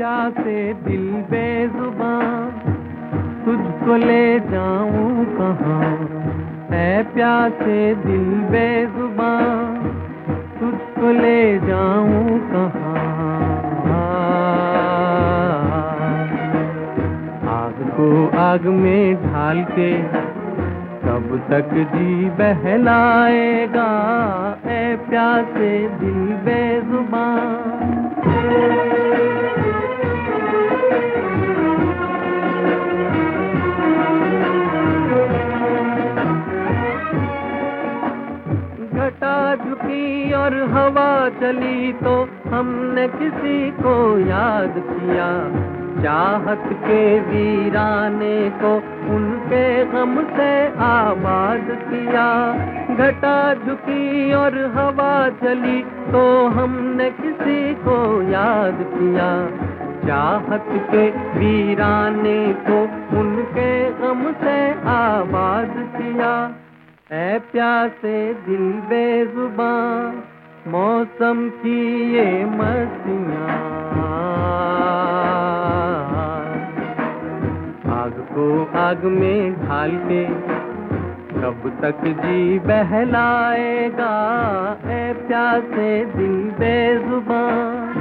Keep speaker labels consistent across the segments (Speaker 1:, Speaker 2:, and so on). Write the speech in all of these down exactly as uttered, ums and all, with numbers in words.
Speaker 1: प्यासे दिल बेजुबान, तुझको ले जाऊं कहाँ। ऐ प्यासे दिल बेजुबान, तुझको ले जाऊं कहाँ। आग को आग में ढाल के कब तक जी बहलाएगा। ऐ प्यासे दिल बेजुबान। घटा झुकी और हवा चली तो हमने किसी को याद किया। चाहत के वीराने को उनके गम से आबाद किया। घटा झुकी और हवा चली तो हमने किसी को याद किया। चाहत के वीराने को उनके गम से आबाद किया। ऐ प्यासे दिल बेजुबान, मौसम की ये मस्तियाँ। आग को आग में ढाल के कब तक जी बहलाएगा। ऐ प्यासे दिल बेजुबान।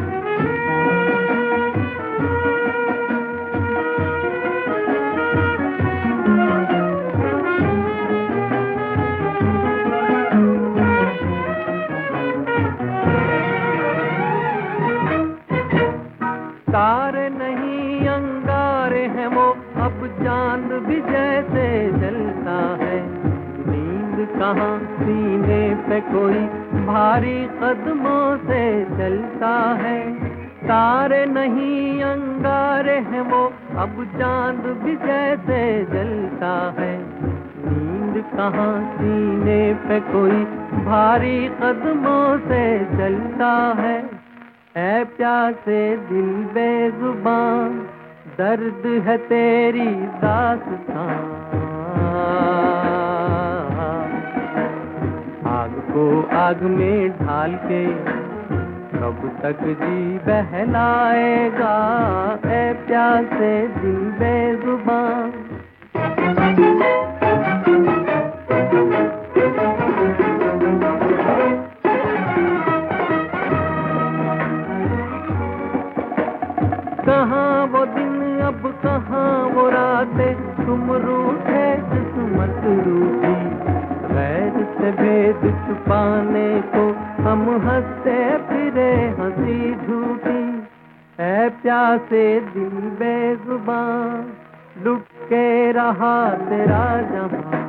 Speaker 1: तारे नहीं अंगारे हैं वो, अब चांद भी जैसे जलता है। नींद कहाँ सीने पे कोई भारी कदमों से चलता है। तारे नहीं अंगारे हैं वो, अब चांद भी जैसे जलता है। नींद कहाँ सीने पे कोई भारी कदमों से चलता है। ऐ प्यासे दिल बेजुबान, दर्द है तेरी दास्तां। आग को आग में ढाल के कब तक जी बहलाएगा। ऐ प्यासे दिल बेजुबान। कहाँ वो दिन अब कहाँ वो रातें, तुम रूठे किस्मत रूठी। गैर से भेद छुपाने को हम हंसते फिरे हंसी झूठी। ऐ प्यासे दिल बेजुबान, लुट के रहा तेरा जहां।